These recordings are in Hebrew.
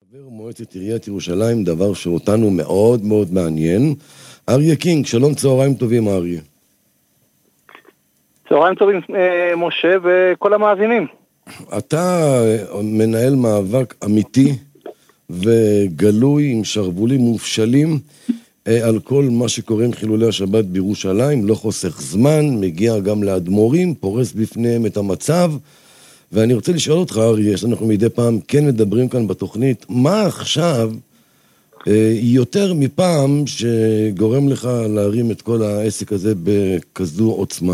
חבר מועצת עיריית ירושלים, דבר שאותנו מאוד מאוד מעניין. אריה קינג, שלום, צהריים טובים אריה. צהריים טובים משה וכל המאזינים. אתה מנהל מאבק אמיתי וגלוי עם שרבולים מופשלים על כל מה שקורה עם חילולי השבת בירושלים, לא חוסך זמן, מגיע גם לאדמו"רים, פורס בפניהם את המצב, ואני רוצה לשאול אותך אריה, שאנחנו מדי פעם כן מדברים כאן בתוכנית, מה עכשיו יותר מפעם שגורם לך להרים את כל העסק הזה בכזו עוצמה?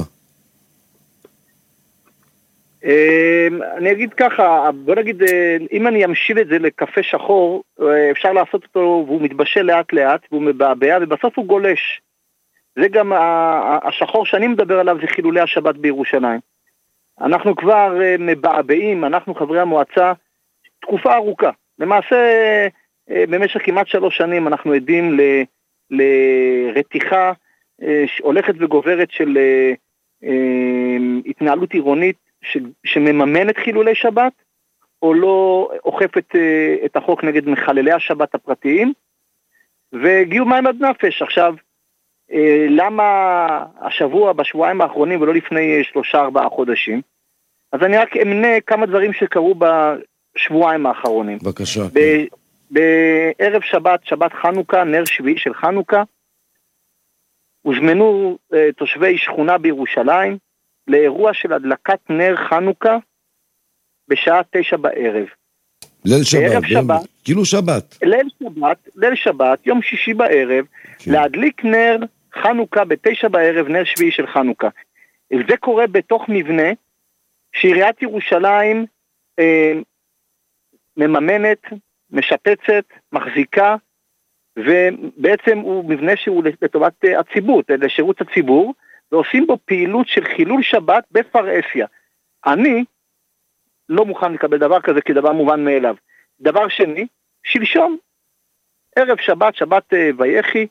אני אגיד ככה, בוא נגיד, אם אני אמשיל את זה לקפה שחור, אפשר לעשות אותו והוא מתבשל לאט לאט והוא מבעבע ובסוף הוא גולש. זה גם השחור שאני מדבר עליו, זה חילולי השבת בירושלים. אנחנו כבר מבעבעים, אנחנו חברי המועצה, תקופה ארוכה. למעשה, במשך כמעט 3 שנים אנחנו עדים לרתיחה הולכת וגוברת של התנהלות עירונית שמממנת חילולי שבת, או לא אוכפת את החוק נגד מחללי השבת הפרטיים, והגיעו מים עד נפש. עכשיו, למה השבוע, בשבועיים האחרונים, ולא לפני 3-4 חודשים? אז אני רק אמנה כמה דברים שקרו בשבועיים האחרונים. בבקשה. בערב שבת, שבת חנוכה, נר שביעי של חנוכה, הוזמנו תושבי שכונה בירושלים, לאירוע של הדלקת נר חנוכה, בשעה 9 בערב. ליל שבת, כאילו שבת. ליל שבת, יום שישי בערב, כן. להדליק נר חנוכה ב9 בערב, נר שביעי של חנוכה. זה קורה בתוך מבנה שעיריית ירושלים מממנת, משפצת, מחזיקה, ובעצם הוא מבנה שהוא לטובת הציבור, לשירות הציבור, ועושים בו פעילות של חילול שבת בפרהסיה. אני לא מוכן לקבל דבר כזה כדבר מובן מאליו. דבר שני, שלשום, ערב שבת, שבת ויחי,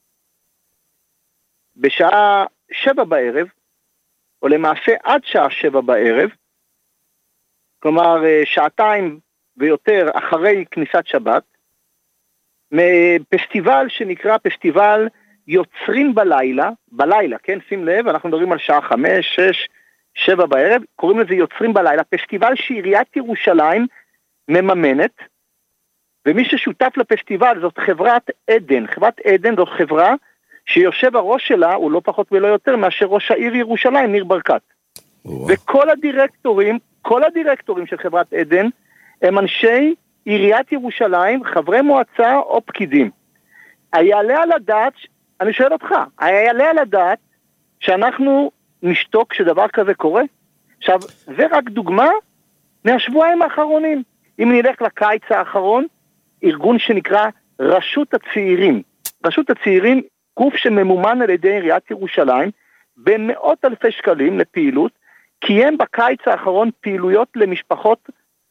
בשעה 7 בערב, או למעשה עד שעה 7 בערב, כלומר 2 ויותר אחרי כניסת שבת, מפסטיבל שנקרא פסטיבל יוצרים בלילה, כן, שים לב, אנחנו מדברים על שעה 5, 6, 7 בערב, קוראים לזה יוצרים בלילה, פסטיבל שעיריית ירושלים מממנת, ומי ששותף לפסטיבל זאת חברת עדן. חברת עדן זאת חברה שיושב הראש שלה, הוא לא פחות ולא יותר מאשר ראש העיר ירושלים, ניר ברקת. וכל הדירקטורים של חברת עדן הם אנשי עיריית ירושלים, חברי מועצה או פקידים. היעלה על הדעת, אני שואל אותך, היעלה על הדעת שאנחנו נשתוק כשדבר כזה קורה? עכשיו, זה רק דוגמה מהשבועיים האחרונים. אם נלך לקיץ האחרון, ארגון שנקרא רשות הצעירים. רשות הצעירים, גוף שממומן על ידי עיריית ירושלים, במאות אלפי שקלים לפעילות, קיים בקיץ האחרון פעילויות למשפחות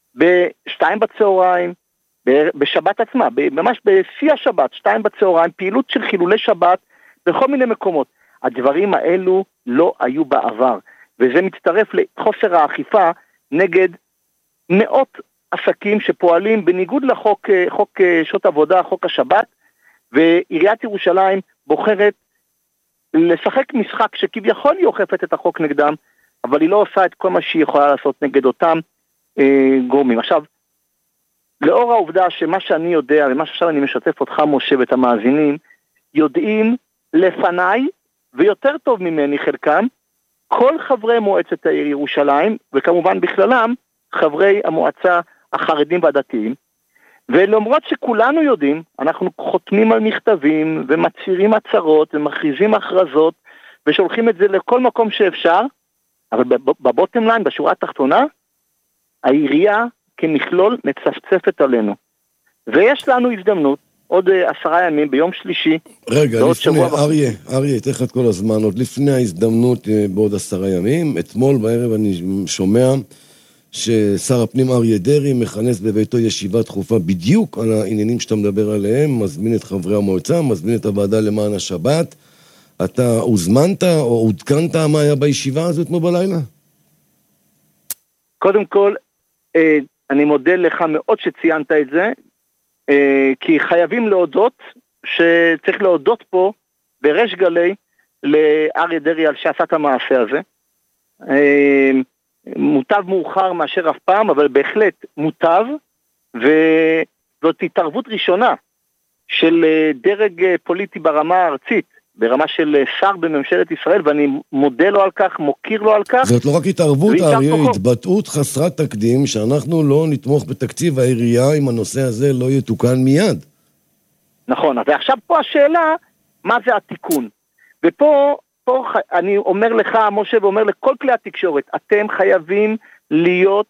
ב2 בצהריים, בשבת עצמה, ממש בשיא השבת, 2 בצהריים, פעילות של חילולי שבת בכל מיני מקומות. הדברים האלו לא היו בעבר, וזה מצטרף לחוסר האכיפה נגד מאות עסקים שפועלים בניגוד לחוק, חוק שעות עבודה, חוק השבת, ועיריית ירושלים בוחרת לשחק משחק שכביכול היא אוכפת את החוק נגדם, אבל היא לא עושה את כל מה שהיא יכולה לעשות נגד אותם גורמים. עכשיו, לאור העובדה שמה שאני יודע, ומה שעכשיו אני משתף אותך משה ואת המאזינים, יודעים לפניי, ויותר טוב ממני חלקם, כל חברי מועצת העיר ירושלים, וכמובן בכללם, חברי המועצה החרדים והדתיים, ולמרות שכולנו יודעים, אנחנו חותמים על מכתבים, ומצהירים הצהרות, ומכריזים הכרזות, ושולחים את זה לכל מקום שאפשר, אבל בבוטם ליין, בשורה התחתונה, העירייה כמכלול מצפצפת עלינו. ויש לנו הזדמנות, עוד 10 ימים, ביום שלישי. רגע, לפני, אריה, אתן לך את כל הזמן, עוד לפני ההזדמנות בעוד 10 ימים, אתמול בערב אני שומע ששר הפנים אריה דרעי מכנס בביתו ישיבה דחופה בדיוק על העניינים שאתה מדבר עליהם, מזמין את חברי המועצה, מזמין את הוועדה למען השבת. אתה הוזמנת או עודכנת מה היה בישיבה הזאת אתמול בלילה? קודם כל, אני מודה לך מאוד שציינת את זה, כי חייבים להודות, שצריך להודות פה בריש גלי לאריה דרעי על שעשה את המעשה הזה. מוטב מאוחר מאשר אף פעם, אבל בהחלט מוטב, וזאת התערבות ראשונה של דרג פוליטי ברמה הארצית, ברמה של שר בממשלת ישראל, ואני מודה לו על כך, מוקיר לו על כך. זאת לא רק התערבות, אריה, התבטאות חסרת תקדים, שאנחנו לא נתמוך בתקציב העירייה אם הנושא הזה לא יתוקן מיד. נכון, ועכשיו פה השאלה, מה זה התיקון? ופה אני אומר לך, משה, ואומר לכל כלי התקשורת, אתם חייבים להיות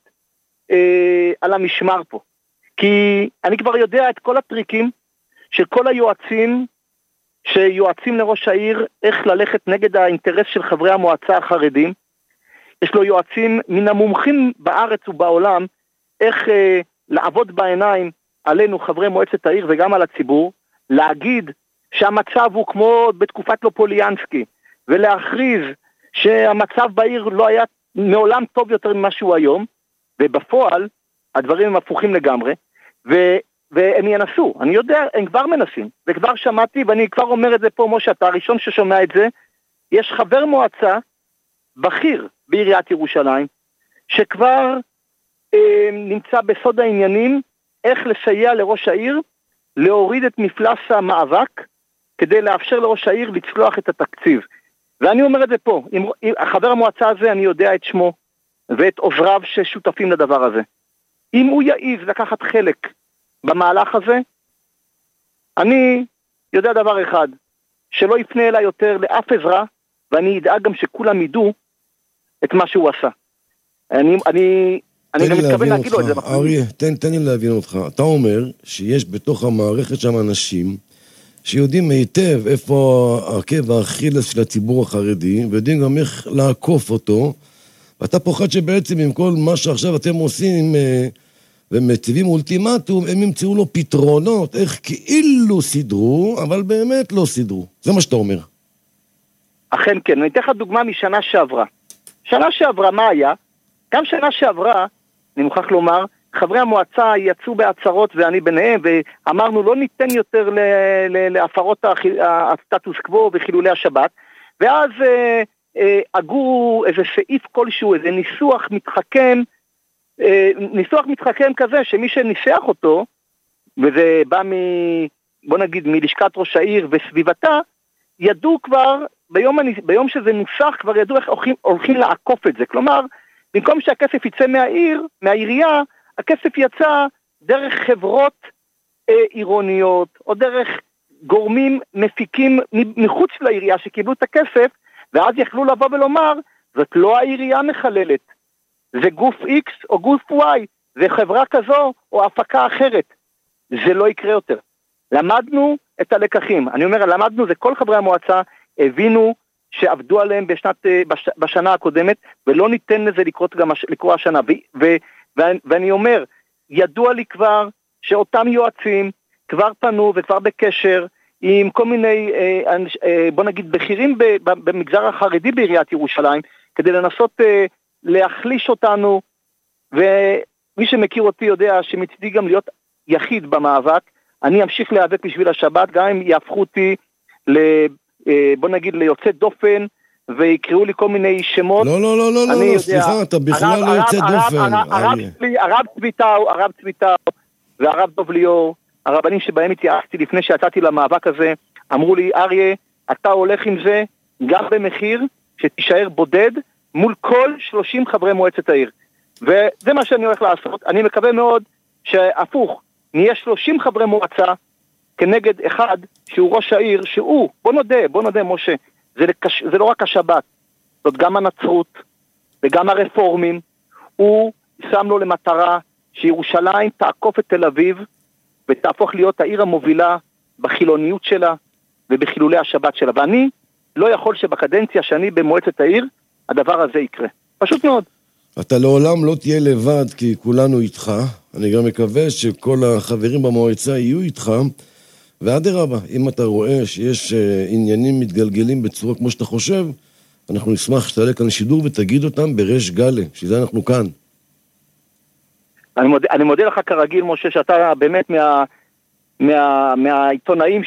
על המשמר פה. כי אני כבר יודע את כל הטריקים של כל היועצים, שיועצים לראש העיר, איך ללכת נגד האינטרס של חברי המועצה החרדים. יש לו יועצים מן המומחים בארץ ובעולם, איך לעבוד בעיניים עלינו חברי מועצת העיר וגם על הציבור, להגיד שהמצב הוא כמו בתקופת לופוליאנסקי, ולהכריז שהמצב בעיר לא היה מעולם טוב יותר ממה שהוא היום, ובפועל הדברים הם הפוכים לגמרי, והם ינסו, אני יודע, הם כבר מנסים, וכבר שמעתי, ואני כבר אומר את זה פה, משה, אתה הראשון ששומע את זה, יש חבר מועצה בכיר בעיריית ירושלים, שכבר נמצא בסוד העניינים, איך לסייע לראש העיר, להוריד את מפלס המאבק, כדי לאפשר לראש העיר לצלוח את התקציב. ואני אומר את זה פה, חבר המועצה הזה, אני יודע את שמו, ואת עוזריו ששותפים לדבר הזה. אם הוא יעיז לקחת חלק במהלך הזה, אני יודע דבר אחד, שלא יפנה אליי יותר לאף עזרה, ואני אדאג גם שכולם ידעו את מה שהוא עשה. אני גם מתכוון להגיד לו את זה. אריה, תן לי להבין אותך. אתה אומר שיש בתוך המערכת שם אנשים שיודעים היטב איפה העקב האכילס של הציבור החרדי, ויודעים גם איך לעקוף אותו, ואתה פוחד שבעצם עם כל מה שעכשיו אתם עושים ומציבים אולטימטום, הם ימצאו לו פתרונות, איך כאילו סידרו, אבל באמת לא סידרו. זה מה שאתה אומר. אכן כן, אני אתן לך דוגמה משנה שעברה. שנה שעברה מה היה? גם שנה שעברה, אני מוכרח לומר, חברי המועצה יצאו בהצהרות ואני ביניהם, ואמרנו לא ניתן יותר להפרות הסטטוס קוו וחילולי השבת, ואז אגרו איזה סעיף כלשהו, איזה ניסוח מתחכם כזה, שמי שניסח אותו, וזה בא בוא נגיד מלשכת ראש העיר וסביבתה, ידעו כבר, ביום שזה נוסח, כבר ידעו איך הולכים לעקוף את זה. כלומר, במקום שהכסף יצא מהעירייה, הכסף יצא דרך חברות עירוניות, או דרך גורמים מפיקים מחוץ לעירייה שקיבלו את הכסף, ואז יכלו לבוא ולומר, זאת לא העירייה מחללת, זה גוף X או גוף Y, זה חברה כזו או הפקה אחרת. זה לא יקרה יותר. למדנו את הלקחים. אני אומר, למדנו, זה כל חברי המועצה הבינו שעבדו עליהם בשנה הקודמת, ולא ניתן לזה לקרוא השנה. ואני אומר, ידוע לי כבר שאותם יועצים כבר פנו וכבר בקשר עם כל מיני, בוא נגיד, בכירים במגזר החרדי בעיריית ירושלים, כדי לנסות להחליש אותנו, ומי שמכיר אותי יודע שמצידי גם להיות יחיד במאבק, אני אמשיך להיאבק בשביל השבת, גם אם יהפכו אותי, בוא נגיד, ליוצא דופן, ויקראו לי כל מיני שמות. לא, סליחה, אתה בכלל לא יוצא דופן. הרב צביטאו והרב דוב ליאור, הרבנים שבהם התייעצתי לפני שיצאתי למאבק הזה, אמרו לי, אריה, אתה הולך עם זה גם במחיר שתישאר בודד מול כל 30 חברי מועצת העיר. וזה מה שאני הולך לעשות. אני מקווה מאוד שהפוך, נהיה 30 חברי מועצה כנגד אחד שהוא ראש העיר, שהוא, בוא נודה משה, זה לא רק השבת, זאת גם הנצרות וגם הרפורמים. הוא שם לו למטרה שירושלים תעקוף את תל אביב ותהפוך להיות העיר המובילה בחילוניות שלה ובחילולי השבת שלה. ואני לא יכול שבקדנציה שאני במועצת העיר הדבר הזה יקרה. פשוט מאוד. אתה לעולם לא תהיה לבד, כי כולנו איתך. אני גם מקווה שכל החברים במועצה יהיו איתך. ואדרבה, אם אתה רואה שיש עניינים מתגלגלים בצורה כמו שאתה חושב, אנחנו נשמח שתעלה כאן שידור ותגיד אותם בריש גלי, שזה אנחנו כאן. אני מודה לך כרגיל, משה, שאתה באמת מהעיתונאים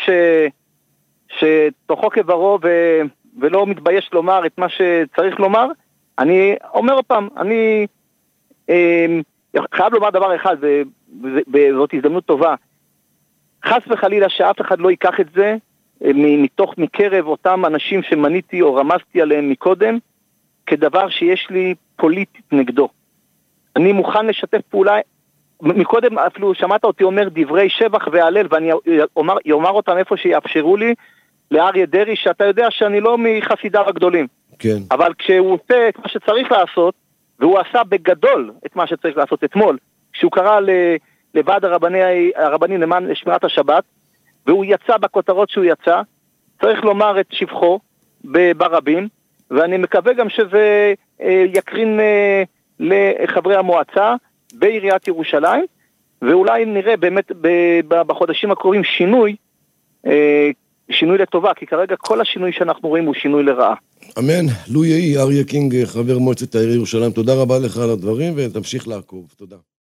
שתוכו כברו ולא מתבייש לומר את מה שצריך לומר. אני אומר פעם, אני חייב לומר דבר אחד, וזאת הזדמנות טובה, חס וחלילה שאף אחד לא ייקח את זה מקרב אותם אנשים שמניתי או רמזתי עליהם מקודם, כדבר שיש לי פוליטית נגדו. אני מוכן לשתף פעולה, מקודם אפילו שמעת אותי אומר דברי שבח והלל, ואני אומר אותם איפה שיאפשרו לי, לאריה דרעי, שאתה יודע שאני לא מחסידיו הגדולים. כן. אבל כשהוא עושה את מה שצריך לעשות, והוא עשה בגדול את מה שצריך לעשות אתמול, כשהוא קרא לוועד הרבנים למען שמירת השבת, והוא יצא בכותרות שהוא יצא, צריך לומר את שבחו ברבים, ואני מקווה גם שזה יקרין לחברי המועצה בעיריית ירושלים, ואולי נראה באמת בחודשים הקרובים שינוי לטובה, כי כרגע כל השינוי שאנחנו רואים הוא שינוי לרעה. אמן. לו יהי. אריה קינג, חבר מועצת העיר ירושלים, תודה רבה לך על הדברים, ותמשיך לעקוב. תודה.